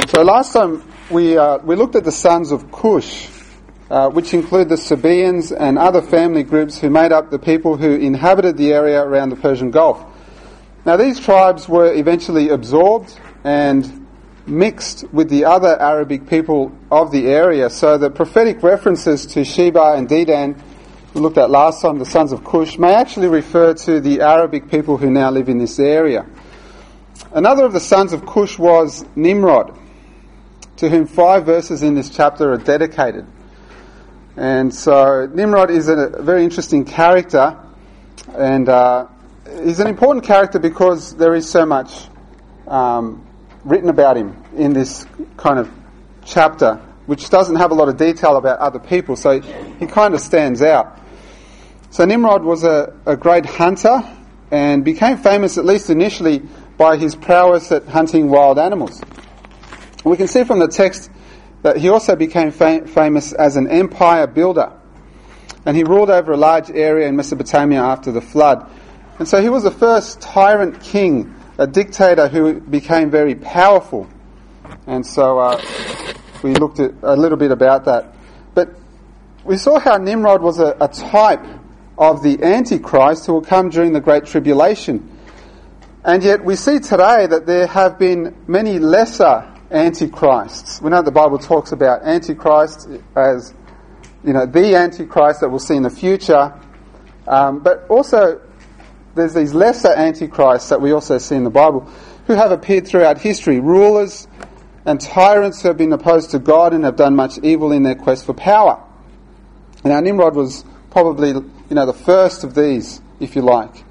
So last time we looked at the sons of Cush, which include the Sabaeans and other family groups who made up the people who inhabited the area around the Persian Gulf. Now these tribes were eventually absorbed and mixed with the other Arabic people of the area. So the prophetic references to Sheba and Dedan, we looked at last time, the sons of Cush, may actually refer to the Arabic people who now live in this area. Another of the sons of Cush was Nimrod, to whom 5 verses in this chapter are dedicated. And so Nimrod is a very interesting character, and he's an important character because there is so much written about him in this kind of chapter, which doesn't have a lot of detail about other people, so he kind of stands out. So Nimrod was a great hunter and became famous, at least initially, by his prowess at hunting wild animals. We can see from the text that he also became famous as an empire builder, and he ruled over a large area in Mesopotamia after the flood. And so he was the first tyrant king, a dictator who became very powerful. And so we looked at a little bit about that. But we saw how Nimrod was a type of the Antichrist who will come during the Great Tribulation. And yet we see today that there have been many lesser Antichrists. We know the Bible talks about Antichrist as, the Antichrist that we'll see in the future. But also there's these lesser Antichrists that we also see in the Bible who have appeared throughout history. Rulers and tyrants who have been opposed to God and have done much evil in their quest for power. Now Nimrod was probably, the first of these, if you like.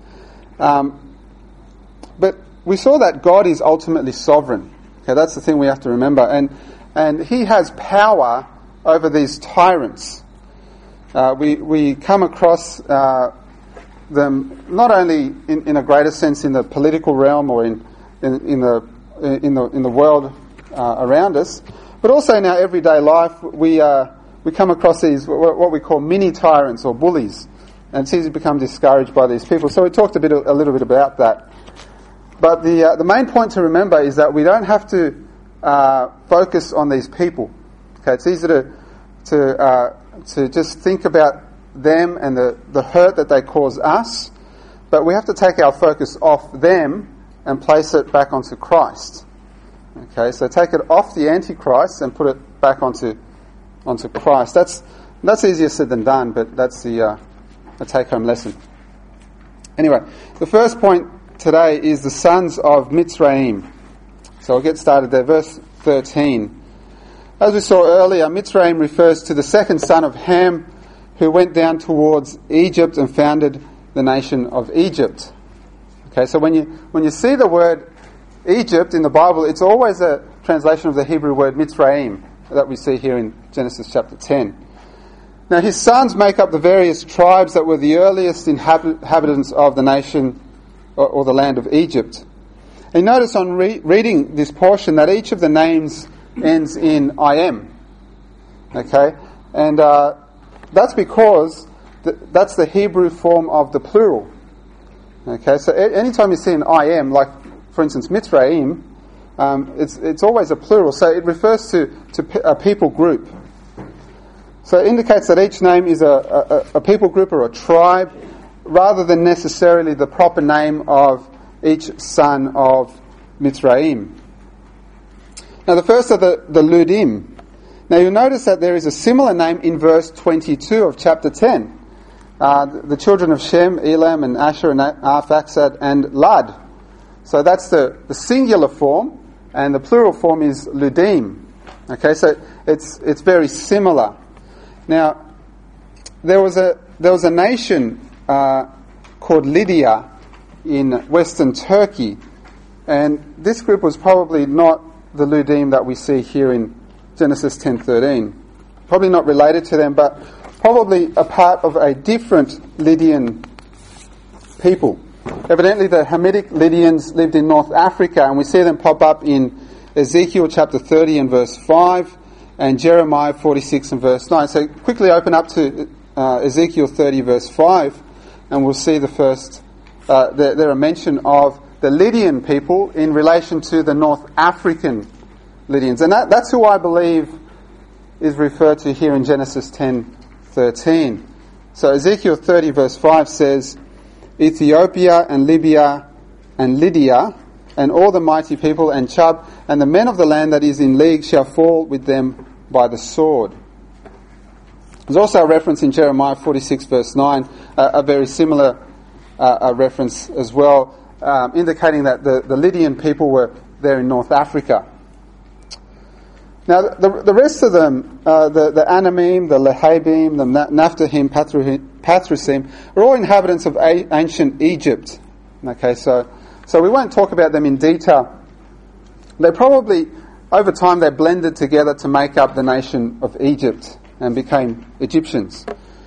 But we saw that God is ultimately sovereign. Okay, that's the thing we have to remember. And he has power over these tyrants. We come across them not only in a greater sense in the political realm or in the world around us, but also in our everyday life. We come across these what we call mini tyrants or bullies, and it's easy to become discouraged by these people. So we talked a little bit about that. But the main point to remember is that we don't have to focus on these people. Okay, it's easy to just think about them and the hurt that they cause us, but we have to take our focus off them and place it back onto Christ. Okay, so take it off the Antichrist and put it back onto Christ. That's easier said than done, but that's the take-home lesson. Anyway, the first point today is the sons of Mitzrayim. So I'll get started there. Verse 13. As we saw earlier, Mitzrayim refers to the second son of Ham, who went down towards Egypt and founded the nation of Egypt. Okay, so when you see the word Egypt in the Bible, it's always a translation of the Hebrew word Mitzrayim that we see here in Genesis chapter 10. Now his sons make up the various tribes that were the earliest inhabitants of the nation or the land of Egypt. And notice on reading this portion that each of the names ends in "im". Okay? And that's because that's the Hebrew form of the plural. Okay? So anytime you see an "im", like for instance Mitzrayim, it's always a plural. So it refers to a people group. So it indicates that each name is a people group or a tribe, rather than necessarily the proper name of each son of Mitzrayim. Now the first are the Ludim. Now you'll notice that there is a similar name in verse 22 of chapter 10. The children of Shem, Elam and Asher and Arphaxad and Lud. So that's the singular form, and the plural form is Ludim. Okay, so it's very similar. Now there was a nation called Lydia in western Turkey, and this group was probably not the Ludim that we see here in Genesis 10:13. Probably not related to them, but probably a part of a different Lydian people. Evidently the Hamitic Lydians lived in North Africa, and we see them pop up in Ezekiel chapter 30 and verse 5 and Jeremiah 46 and verse 9. So quickly open up to Ezekiel 30 verse 5, and we'll see the first, there are mention of the Lydian people in relation to the North African Lydians. And that's who I believe is referred to here in Genesis 10:13. So Ezekiel 30 verse 5 says, Ethiopia and Libya and Lydia and all the mighty people and Chub and the men of the land that is in league shall fall with them by the sword. There's also a reference in Jeremiah 46 verse 9, a very similar reference as well, indicating that the Lydian people were there in North Africa. Now, the rest of them, the Anamim, the Lehabim, the Naphtahim, Pathrusim, are all inhabitants of ancient Egypt. Okay, so we won't talk about them in detail. They probably, over time, they blended together to make up the nation of Egypt and became Egyptians.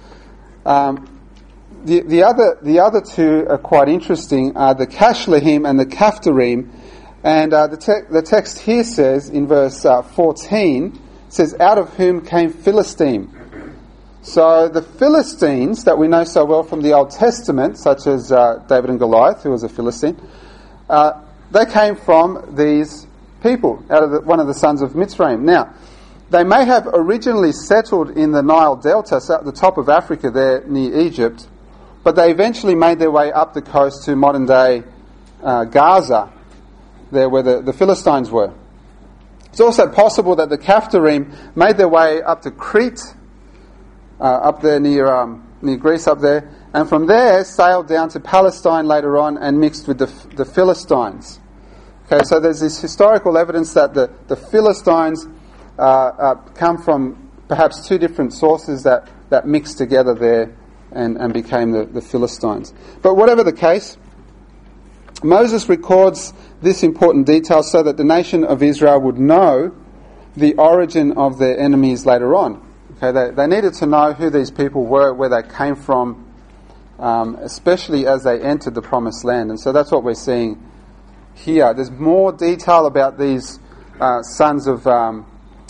The other two are quite interesting, are the Cashlehim and the Caphtorim. And the text here says, in verse 14, says, out of whom came Philistine. So the Philistines that we know so well from the Old Testament, such as David and Goliath, who was a Philistine, they came from these people, out of one of the sons of Mitzrayim. Now, they may have originally settled in the Nile Delta, so at the top of Africa there near Egypt, but they eventually made their way up the coast to modern-day Gaza, there where the Philistines were. It's also possible that the Caphtorim made their way up to Crete, up there near Greece up there, and from there sailed down to Palestine later on and mixed with the Philistines. Okay, so there's this historical evidence that the Philistines come from perhaps two different sources that mixed together there and became the Philistines. But whatever the case, Moses records this important detail so that the nation of Israel would know the origin of their enemies later on. Okay, they needed to know who these people were, where they came from, especially as they entered the Promised Land. And so that's what we're seeing here. There's more detail about these sons of from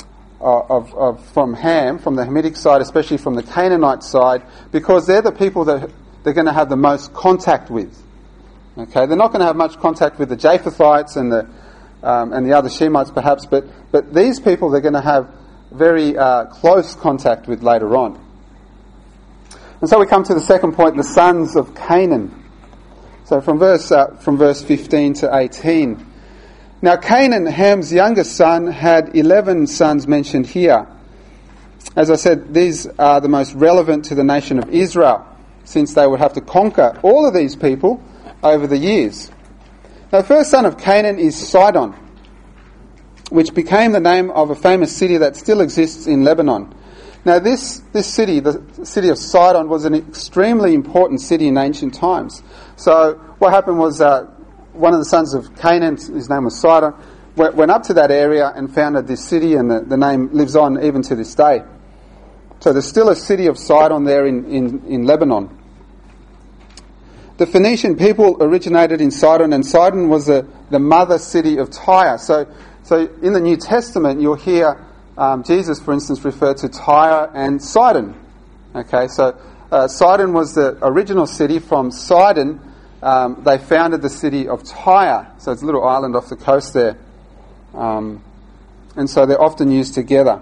Ham, from the Hamitic side, especially from the Canaanite side, because they're the people that they're going to have the most contact with. Okay, they're not going to have much contact with the Japhethites and the other Shemites perhaps, but these people they're going to have very close contact with later on. And so we come to the second point, the sons of Canaan. So from verse 15 to 18. Now Canaan, Ham's youngest son, had 11 sons mentioned here. As I said, these are the most relevant to the nation of Israel, since they would have to conquer all of these people over the years. Now, the first son of Canaan is Sidon, which became the name of a famous city that still exists in Lebanon. Now, this city, the city of Sidon, was an extremely important city in ancient times. So, what happened was one of the sons of Canaan, his name was Sidon, went up to that area and founded this city, and the name lives on even to this day. So, there's still a city of Sidon there in Lebanon. The Phoenician people originated in Sidon, and Sidon was the mother city of Tyre. So in the New Testament, you'll hear Jesus, for instance, refer to Tyre and Sidon. Okay, so Sidon was the original city. From Sidon, they founded the city of Tyre. So it's a little island off the coast there. And so they're often used together.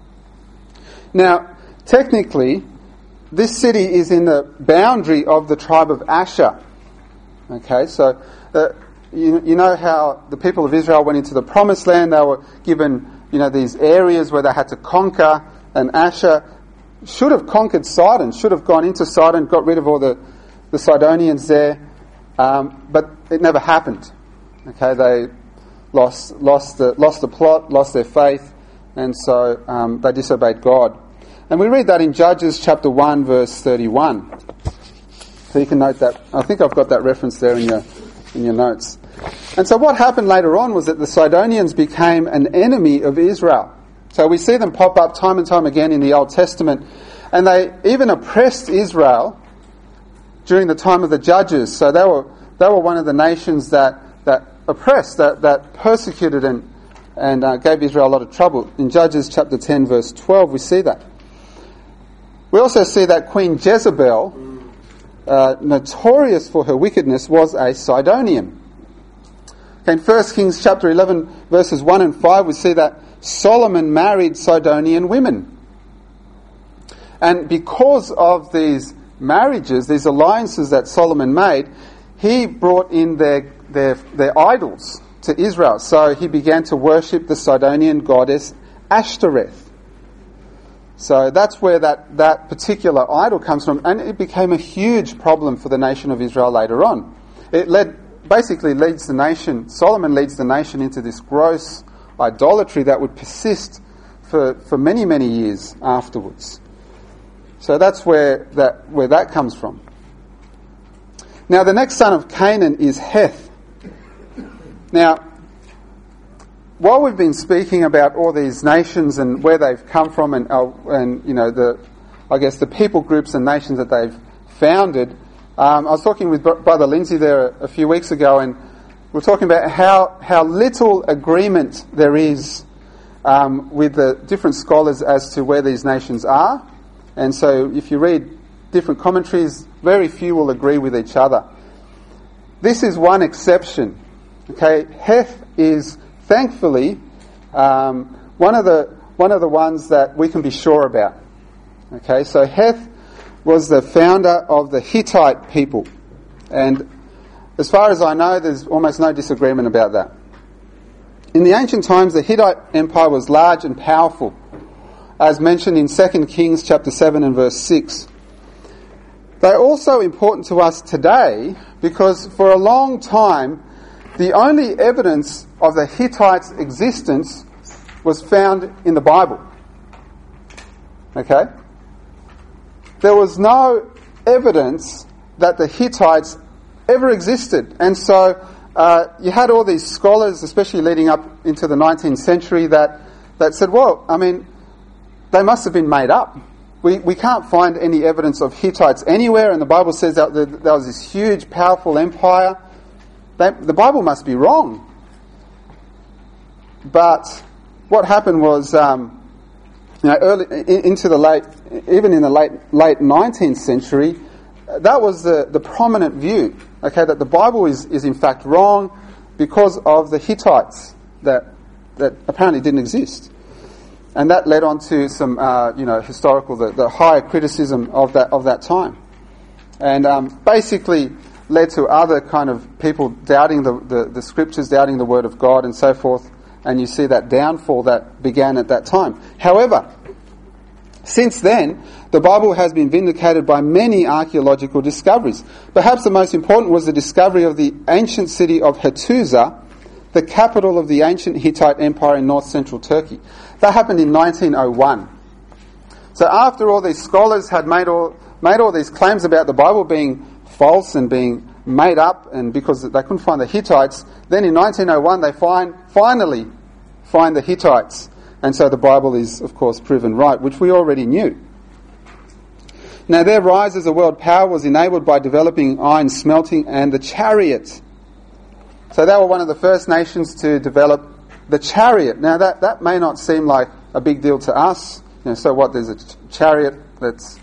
Now, technically, this city is in the boundary of the tribe of Asher. Okay, so you know how the people of Israel went into the Promised Land. They were given, these areas where they had to conquer, and Asher should have conquered Sidon, should have gone into Sidon, got rid of all the Sidonians there, but it never happened. Okay, they lost the plot, lost their faith, and so they disobeyed God. And we read that in Judges chapter 1, verse 31. So you can note that. I think I've got that reference there in your notes. And so what happened later on was that the Sidonians became an enemy of Israel. So we see them pop up time and time again in the Old Testament. And they even oppressed Israel during the time of the Judges. So they were one of the nations that oppressed, that persecuted and gave Israel a lot of trouble. In Judges chapter 10, verse 12, we see that. We also see that Queen Jezebel, notorious for her wickedness, was a Sidonian. Okay, in 1 Kings chapter 11, verses 1 and 5, we see that Solomon married Sidonian women. And because of these marriages, these alliances that Solomon made, he brought in their idols to Israel. So he began to worship the Sidonian goddess Ashtoreth. So that's where that particular idol comes from, and it became a huge problem for the nation of Israel later on. Solomon leads the nation into this gross idolatry that would persist for many, many years afterwards. So that's where that comes from. Now the next son of Canaan is Heth. Now, while we've been speaking about all these nations and where they've come from, and you know the people groups and nations that they've founded, I was talking with Brother Lindsay there a few weeks ago, and we're talking about how little agreement there is with the different scholars as to where these nations are. And so, if you read different commentaries, very few will agree with each other. This is one exception. Okay, Heth is thankfully one of the ones that we can be sure about. Okay, so Heth was the founder of the Hittite people, and as far as I know, there's almost no disagreement about that. In the ancient times, the Hittite Empire was large and powerful, as mentioned in 2 Kings chapter 7 and verse 6. They're also important to us today because for a long time, the only evidence of the Hittites' existence was found in the Bible. Okay? There was no evidence that the Hittites ever existed. And so you had all these scholars, especially leading up into the 19th century, that said, well, I mean, they must have been made up. We can't find any evidence of Hittites anywhere, and the Bible says that there was this huge, powerful empire. The Bible must be wrong. But what happened was, early into the late 19th century, that was the prominent view. Okay, that the Bible is in fact wrong because of the Hittites that apparently didn't exist, and that led on to some historical the higher criticism of that time, and basically led to other kind of people doubting the scriptures, doubting the word of God, and so forth. And you see that downfall that began at that time. However, since then, the Bible has been vindicated by many archaeological discoveries. Perhaps the most important was the discovery of the ancient city of Hattusa, the capital of the ancient Hittite Empire in north-central Turkey. That happened in 1901. So after all these scholars had made all these claims about the Bible being false and being made up, and because they couldn't find the Hittites, then in 1901 they finally find the Hittites. And so the Bible is, of course, proven right, which we already knew. Now, their rise as a world power was enabled by developing iron smelting and the chariot. So they were one of the first nations to develop the chariot. Now, that may not seem like a big deal to us. So what? There's a chariot that's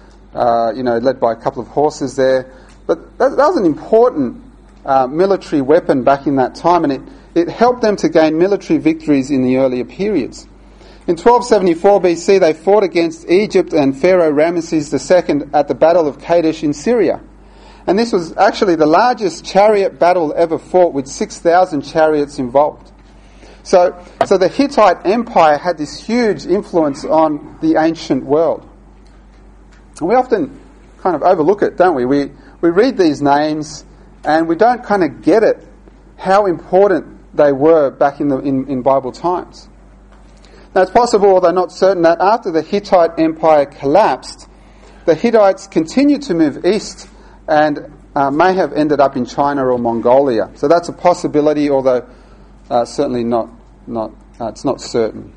led by a couple of horses there. But that was an important military weapon back in that time, and it helped them to gain military victories in the earlier periods. In 1274 BC, they fought against Egypt and Pharaoh Ramesses II at the Battle of Kadesh in Syria. And this was actually the largest chariot battle ever fought, with 6,000 chariots involved. So the Hittite Empire had this huge influence on the ancient world. And we often kind of overlook it, don't we? We read these names and we don't kind of get it, how important they were back in Bible times. Now, it's possible, although not certain, that after the Hittite Empire collapsed, the Hittites continued to move east and may have ended up in China or Mongolia. So that's a possibility, although certainly not it's not certain.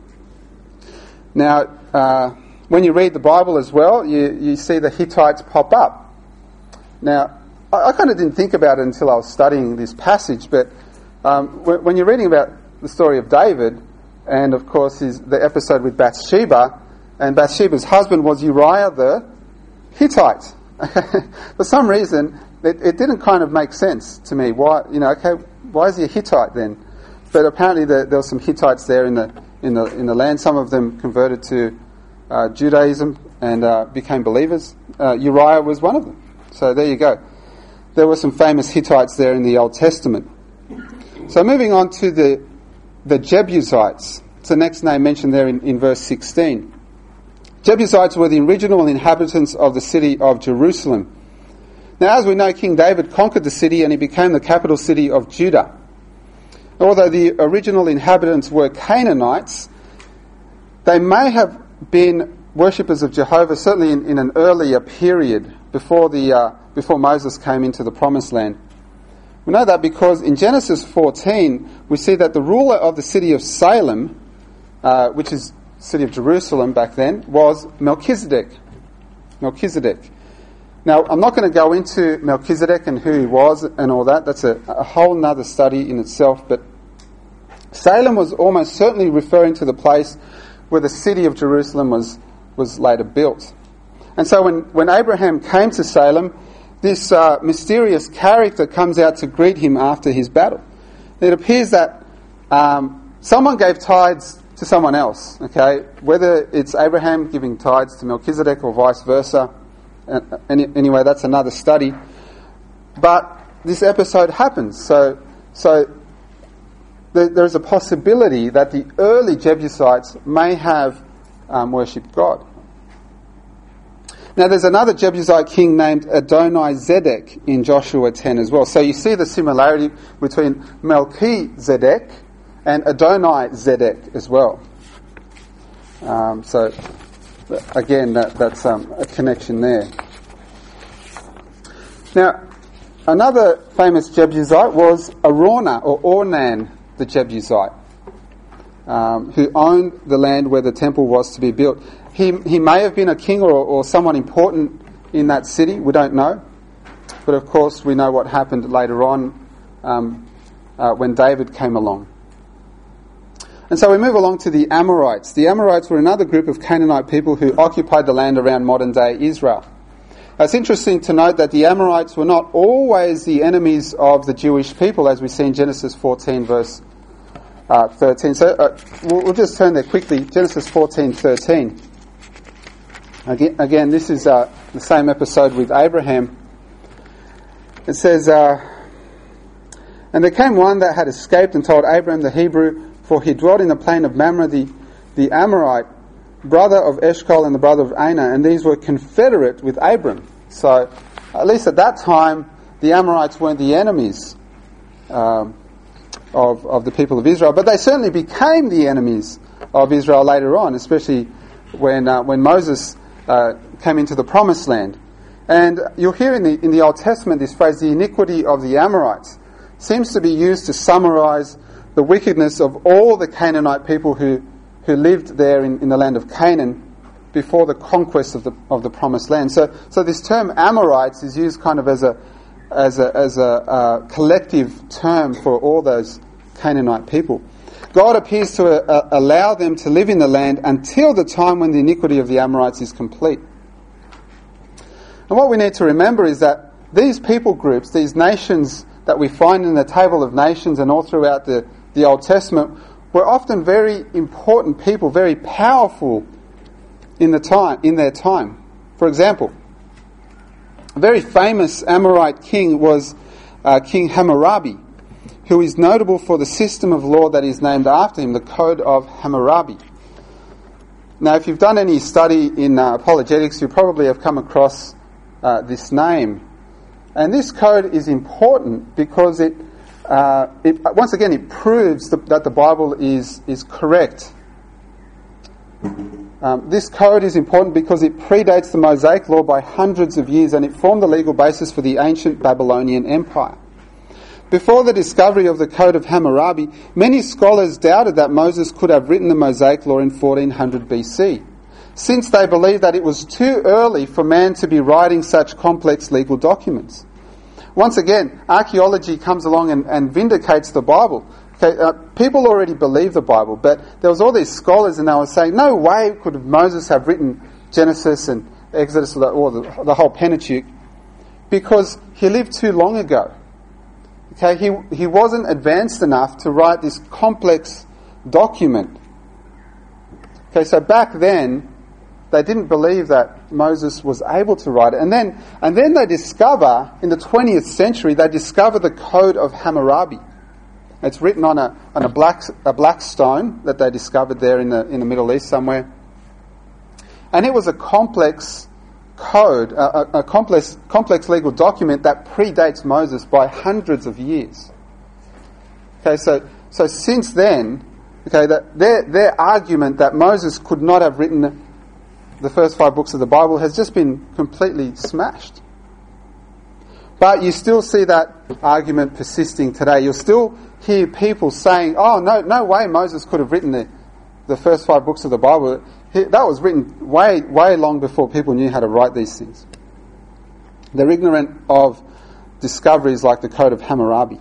Now, when you read the Bible as well, you see the Hittites pop up. Now, I kind of didn't think about it until I was studying this passage, but when you're reading about the story of David, and of course the episode with Bathsheba, and Bathsheba's husband was Uriah the Hittite. For some reason, it didn't kind of make sense to me. Why, why is he a Hittite then? But apparently there were some Hittites there in the land. Some of them converted to Judaism and became believers. Uriah was one of them. So there you go. There were some famous Hittites there in the Old Testament. So moving on to the Jebusites. It's the next name mentioned there in verse 16. Jebusites were the original inhabitants of the city of Jerusalem. Now, as we know, King David conquered the city and it became the capital city of Judah. Although the original inhabitants were Canaanites, they may have been worshippers of Jehovah, certainly in an earlier period before Moses came into the Promised Land. We know that because in Genesis 14, we see that the ruler of the city of Salem, which is the city of Jerusalem back then, was Melchizedek. Now, I'm not going to go into Melchizedek and who he was and all that. That's a whole nother study in itself. But Salem was almost certainly referring to the place where the city of Jerusalem was later built. And so when Abraham came to Salem, this mysterious character comes out to greet him after his battle. It appears that someone gave tithes to someone else, okay? Whether it's Abraham giving tithes to Melchizedek or vice versa. Anyway, that's another study. But this episode happens. So there's a possibility that the early Jebusites may have worshipped God. Now, there's another Jebusite king named Adoni-Zedek in Joshua 10 as well. So you see the similarity between Melchizedek and Adoni-Zedek as well. So, again, that's a connection there. Now, another famous Jebusite was Araunah, or Ornan the Jebusite, who owned the land where the temple was to be built. He may have been a king or someone important in that city, we don't know. But of course we know what happened later on when David came along. And so we move along to the Amorites. The Amorites were another group of Canaanite people who occupied the land around modern-day Israel. It's interesting to note that the Amorites were not always the enemies of the Jewish people, as we see in Genesis 14 verse 13. So we'll just turn there quickly. Genesis 14:13. Again, this is the same episode with Abraham. It says, and there came one that had escaped and told Abraham the Hebrew, for he dwelt in the plain of Mamre, the Amorite, brother of Eshcol and the brother of Anah, and these were confederate with Abram. So, at least at that time, the Amorites weren't the enemies of the people of Israel, but they certainly became the enemies of Israel later on, especially when Moses came into the Promised Land. And you'll hear in the Old Testament this phrase, the iniquity of the Amorites, seems to be used to summarize the wickedness of all the Canaanite people who lived there in the land of Canaan before the conquest of the Promised Land. So this term Amorites is used kind of as a collective term for all those Canaanite people. God appears to allow them to live in the land until the time when the iniquity of the Amorites is complete. And what we need to remember is that these people groups, these nations that we find in the Table of Nations and all throughout the Old Testament, were often very important people, very powerful in their time. For example, a very famous Amorite king was King Hammurabi, who is notable for the system of law that is named after him, the Code of Hammurabi. Now, if you've done any study in apologetics, you probably have come across this name. And this code is important because it once again, it proves that the Bible is correct. This code is important because it predates the Mosaic Law by hundreds of years, and it formed the legal basis for the ancient Babylonian Empire. Before the discovery of the Code of Hammurabi, many scholars doubted that Moses could have written the Mosaic Law in 1400 BC, since they believed that it was too early for man to be writing such complex legal documents. Once again, archaeology comes along and vindicates the Bible. Okay, people already believe the Bible, but there was all these scholars and they were saying, no way could Moses have written Genesis and Exodus or the whole Pentateuch because he lived too long ago. Okay, he wasn't advanced enough to write this complex document. Okay, so back then, they didn't believe that Moses was able to write it. And then they discover, in the 20th century, they discover the Code of Hammurabi. It's written on a black stone that they discovered there in the Middle East somewhere. And it was a complex code, a complex legal document that predates Moses by hundreds of years. Okay, so since then, okay, their argument that Moses could not have written the first 5 books of the Bible has just been completely smashed. But you still see that argument persisting today. You'll still hear people saying, "Oh, no way Moses could have written the first 5 books of the Bible. That was written way long before people knew how to write these things." They're ignorant of discoveries like the Code of Hammurabi.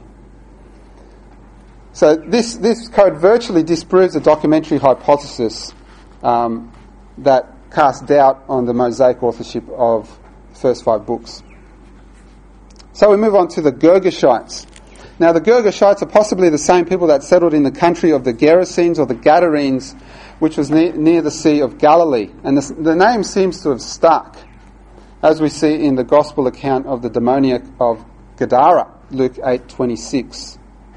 So this code virtually disproves the documentary hypothesis that cast doubt on the Mosaic authorship of the first 5 books. So we move on to the Girgashites. Now the Girgashites are possibly the same people that settled in the country of the Gerasenes or the Gadarenes, which was near the Sea of Galilee. And the name seems to have stuck, as we see in the Gospel account of the demoniac of Gadara, Luke 8:26.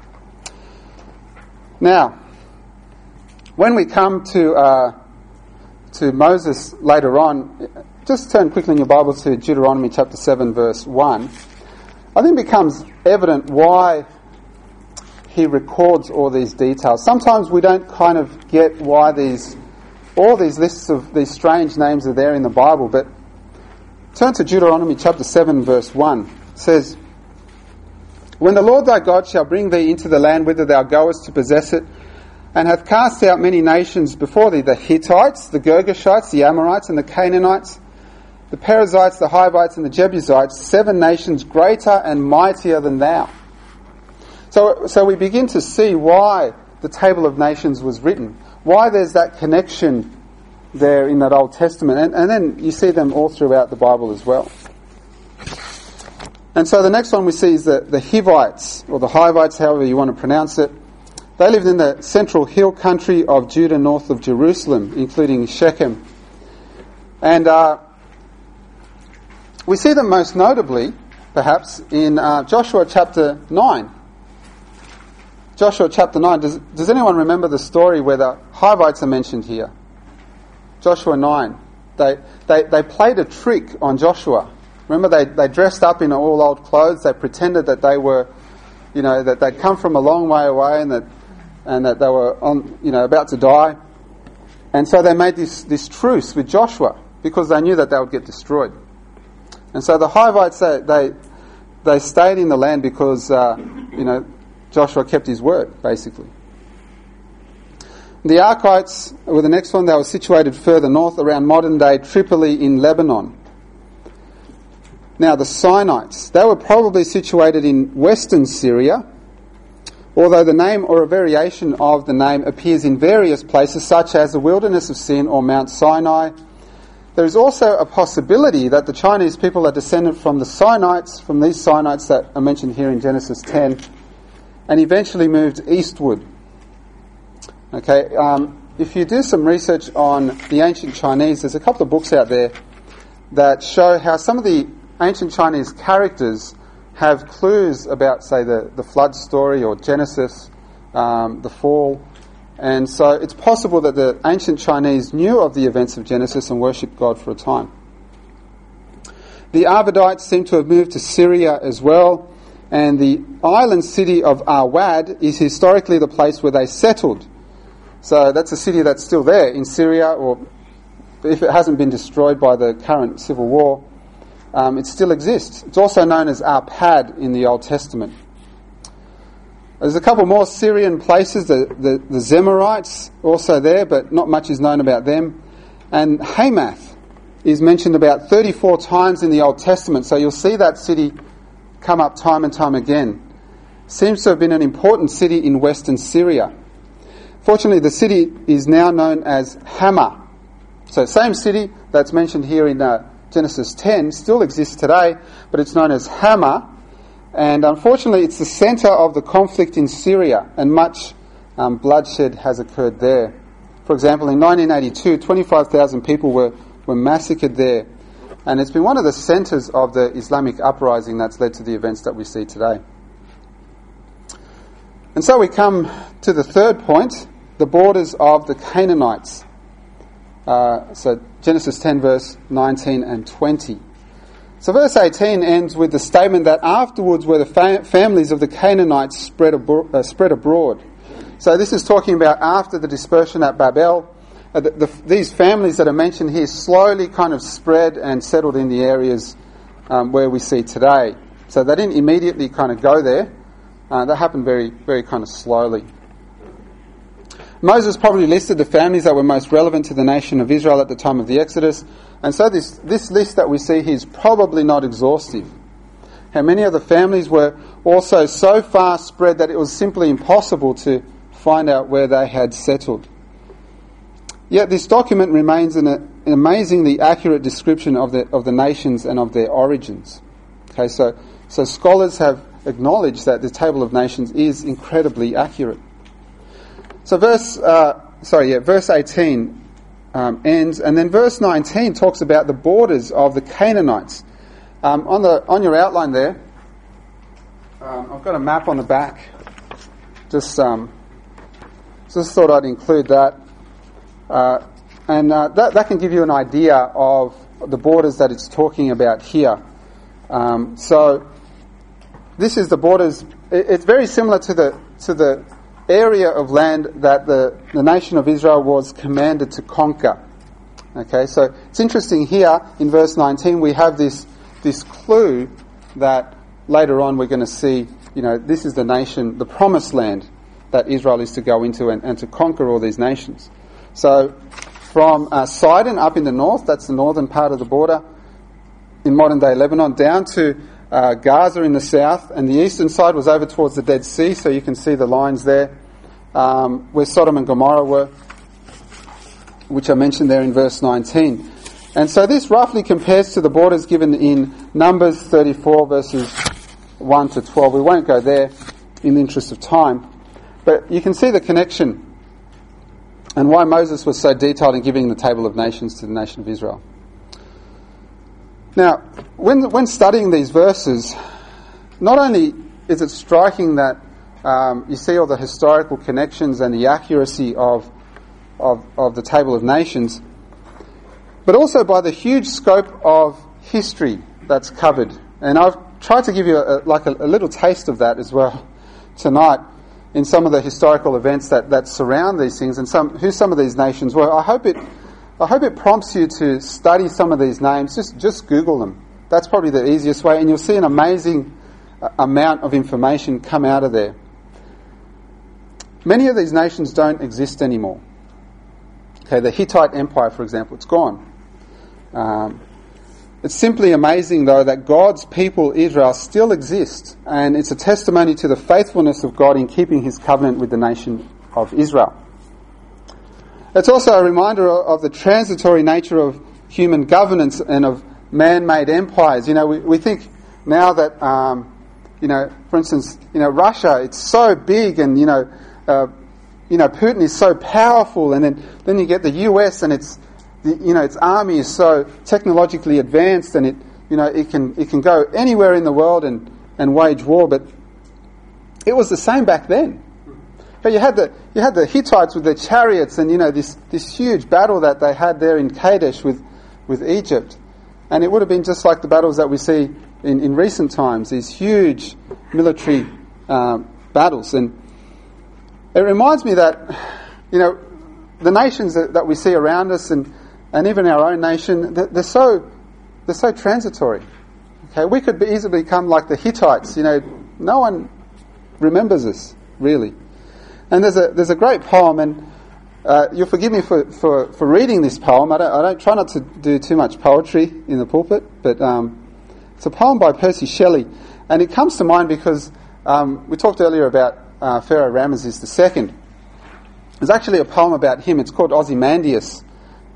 Now, when we come to Moses later on, just turn quickly in your Bible to Deuteronomy chapter 7 verse 1. I think it becomes evident why he records all these details. Sometimes we don't kind of get why all these lists of these strange names are there in the Bible, but turn to Deuteronomy chapter 7 verse 1. It says, "When the Lord thy God shall bring thee into the land whither thou goest to possess it, and hath cast out many nations before thee, the Hittites, the Girgashites, the Amorites, and the Canaanites, the Perizzites, the Hivites, and the Jebusites, 7 nations greater and mightier than thou." So we begin to see why the Table of Nations was written, why there's that connection there in that Old Testament, and then you see them all throughout the Bible as well. And so the next one we see is the Hivites, or the Hivites, however you want to pronounce it. They lived in the central hill country of Judah north of Jerusalem, including Shechem. And we see them most notably, perhaps, in Joshua chapter 9. Joshua chapter 9. Does anyone remember the story where the Hivites are mentioned here? Joshua 9. They played a trick on Joshua. Remember, they dressed up in all old clothes. They pretended that they were, that they'd come from a long way away and that they were about to die. And so they made this truce with Joshua because they knew that they would get destroyed. And so the Hivites, they stayed in the land because, Joshua kept his word, basically. The Arkites were the next one. They were situated further north around modern-day Tripoli in Lebanon. Now, the Sinites, they were probably situated in western Syria, although the name or a variation of the name appears in various places, such as the Wilderness of Sin or Mount Sinai. There is also a possibility that the Chinese people are descended from the Sinites, from these Sinites that are mentioned here in Genesis 10, and eventually moved eastward. Okay, if you do some research on the ancient Chinese, there's a couple of books out there that show how some of the ancient Chinese characters have clues about, say, the flood story or Genesis, the fall. And so it's possible that the ancient Chinese knew of the events of Genesis and worshipped God for a time. The Arvadites seem to have moved to Syria as well, and the island city of Arwad is historically the place where they settled. So that's a city that's still there in Syria, or if it hasn't been destroyed by the current civil war, it still exists. It's also known as Arpad in the Old Testament. There's a couple more Syrian places, the Zemarites also there, but not much is known about them. And Hamath is mentioned about 34 times in the Old Testament, so you'll see that city come up time and time again. Seems to have been an important city in western Syria. Fortunately, the city is now known as Hama. So same city that's mentioned here in Genesis 10 still exists today, but it's known as Hamah. And unfortunately, it's the centre of the conflict in Syria, and much bloodshed has occurred there. For example, in 1982, 25,000 people were massacred there. And it's been one of the centres of the Islamic uprising that's led to the events that we see today. And so we come to the third point, the borders of the Canaanites. So Genesis 10 verse 19 and 20. So verse 18 ends with the statement that afterwards were the families of the Canaanites spread abroad. So this is talking about after the dispersion at Babel. These families that are mentioned here slowly kind of spread and settled in the areas where we see today. So they didn't immediately kind of go there. That happened very, very kind of slowly. Moses probably listed the families that were most relevant to the nation of Israel at the time of the Exodus. And so this list that we see here is probably not exhaustive. How many of the families were also so far spread that it was simply impossible to find out where they had settled. Yet this document remains an amazingly accurate description of the nations and of their origins. Okay, so scholars have acknowledged that the Table of Nations is incredibly accurate. So verse 18 ends, and then verse 19 talks about the borders of the Canaanites. On your outline there, I've got a map on the back. Just thought I'd include that, and that can give you an idea of the borders that it's talking about here. So this is the borders. It's very similar to the area of land that the nation of Israel was commanded to conquer. Okay, so it's interesting here in verse 19 we have this clue that later on we're going to see, this is the nation, the promised land that Israel is to go into and to conquer all these nations. So from Sidon up in the north, that's the northern part of the border in modern day Lebanon, down to Gaza in the south, and the eastern side was over towards the Dead Sea, so you can see the lines there where Sodom and Gomorrah were, which I mentioned there in verse 19. And so this roughly compares to the borders given in Numbers 34 verses 1 to 12. We won't go there in the interest of time, but you can see the connection and why Moses was so detailed in giving the Table of Nations to the nation of Israel. Now, when studying these verses, not only is it striking that you see all the historical connections and the accuracy of the Table of Nations, but also by the huge scope of history that's covered. And I've tried to give you a little taste of that as well tonight in some of the historical events that surround these things and who some of these nations were. I hope it prompts you to study some of these names. Just Google them. That's probably the easiest way, and you'll see an amazing amount of information come out of there. Many of these nations don't exist anymore. Okay, the Hittite Empire, for example, it's gone. It's simply amazing, though, that God's people, Israel, still exists, and it's a testimony to the faithfulness of God in keeping his covenant with the nation of Israel. It's also a reminder of the transitory nature of human governance and of man-made empires. We think now that, for instance, Russia, it's so big, and Putin is so powerful, and then you get the US, and its army is so technologically advanced, and it can go anywhere in the world and wage war. But it was the same back then. But you had the Hittites with their chariots, and this huge battle that they had there in Kadesh with Egypt, and it would have been just like the battles that we see in recent times, these huge military battles. And it reminds me that the nations that we see around us and even our own nation, they're so transitory. Okay, we could easily become like the Hittites. No one remembers us really. And there's a great poem, and you'll forgive me for reading this poem. I don't try not to do too much poetry in the pulpit, but it's a poem by Percy Shelley, and it comes to mind because we talked earlier about Pharaoh Ramesses II. There's actually a poem about him. It's called Ozymandias,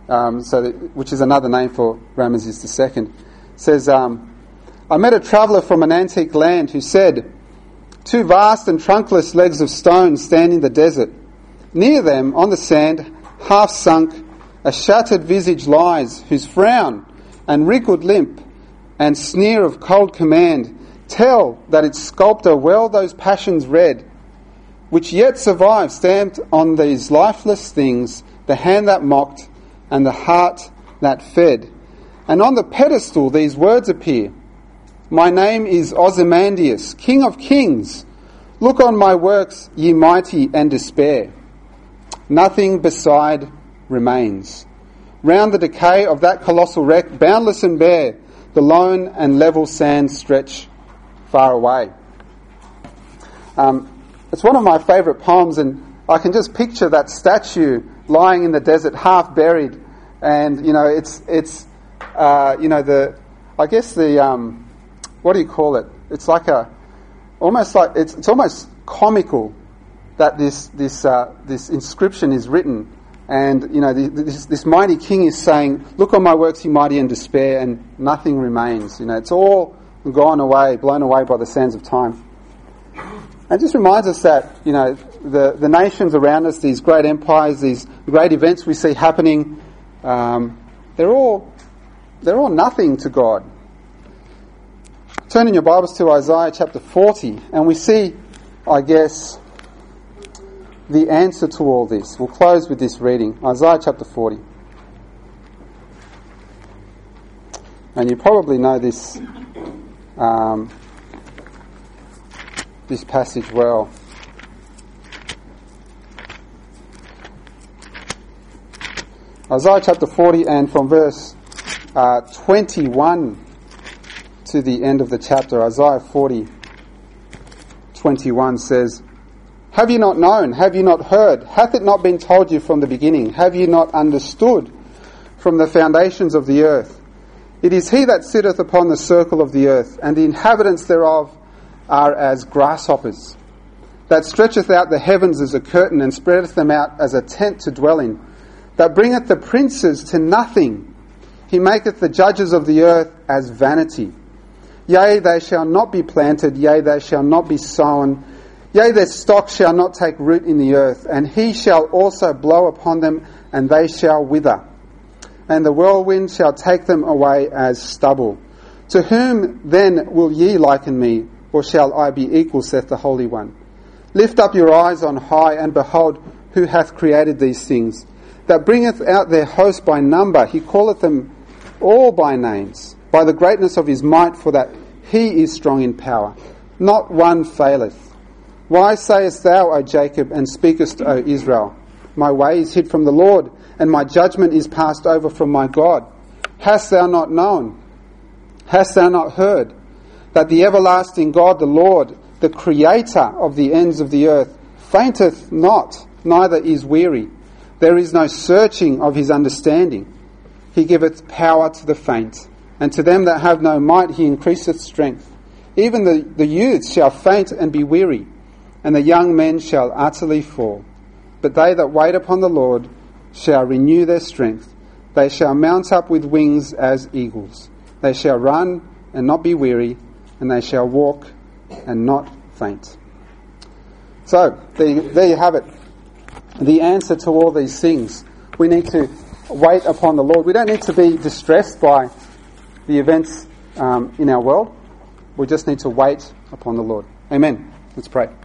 which is another name for Ramesses II, says, I met a traveller from an antique land who said, 2 vast and trunkless legs of stone stand in the desert. Near them, on the sand, half sunk, a shattered visage lies, whose frown and wrinkled limp and sneer of cold command tell that its sculptor well those passions read, which yet survive stamped on these lifeless things, the hand that mocked and the heart that fed. And on the pedestal these words appear, my name is Ozymandias, King of Kings. Look on my works, ye mighty, and despair. Nothing beside remains. Round the decay of that colossal wreck, boundless and bare, the lone and level sands stretch far away. It's one of my favourite poems, and I can just picture that statue lying in the desert, half buried, and what do you call it? It's like it's almost comical that this inscription is written, and this mighty king is saying, "Look on my works, ye mighty, in despair, and nothing remains." It's all gone away, blown away by the sands of time. It just reminds us that the nations around us, these great empires, these great events we see happening, they're all nothing to God. Turn in your Bibles to Isaiah chapter 40, and we see, I guess, the answer to all this. We'll close with this reading, Isaiah chapter 40. And you probably know this passage well. Isaiah chapter 40, and from verse 21 to the end of the chapter, Isaiah 40:21 says, Have you not known? Have you not heard? Hath it not been told you from the beginning? Have you not understood from the foundations of the earth? It is he that sitteth upon the circle of the earth, and the inhabitants thereof are as grasshoppers, that stretcheth out the heavens as a curtain, and spreadeth them out as a tent to dwell in, that bringeth the princes to nothing. He maketh the judges of the earth as vanity. Yea, they shall not be planted, yea, they shall not be sown, yea, their stock shall not take root in the earth, and he shall also blow upon them, and they shall wither. And the whirlwind shall take them away as stubble. To whom then will ye liken me, or shall I be equal, saith the Holy One? Lift up your eyes on high, and behold, who hath created these things, that bringeth out their host by number. He calleth them all by names, by the greatness of his might, for that he is strong in power. Not one faileth. Why sayest thou, O Jacob, and speakest, O Israel? My way is hid from the Lord, and my judgment is passed over from my God. Hast thou not known? Hast thou not heard? That the everlasting God, the Lord, the Creator of the ends of the earth, fainteth not, neither is weary. There is no searching of his understanding. He giveth power to the faint, and to them that have no might he increaseth strength. Even the youths shall faint and be weary, and the young men shall utterly fall. But they that wait upon the Lord shall renew their strength. They shall mount up with wings as eagles. They shall run and not be weary, and they shall walk and not faint. So, there you have it. The answer to all these things. We need to wait upon the Lord. We don't need to be distressed by the events in our world. We just need to wait upon the Lord. Amen. Let's pray.